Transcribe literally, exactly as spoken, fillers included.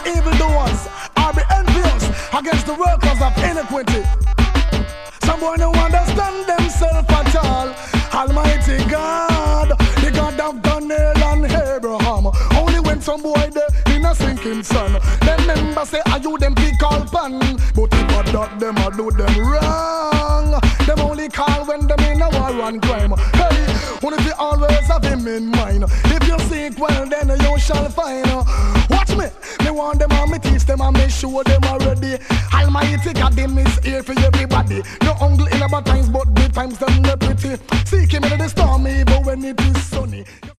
evildoers are be envious against the workers of iniquity. Some boy don't understand themselves at all. Almighty God, the God of Daniel and Abraham. Only when some boy there in a sinking sun, them members say, are you them big call pan? But if I doubt them, I do them wrong. Them only call when them in a war and crime. Hey, only if you always have him in mind. If you seek well, then you shall find. Watch me, me want them and me teach them and me show them already. Almighty God, them is here for everybody. No uncle in about times, but the times them not pretty. Seek him in the storm, even when it is sunny.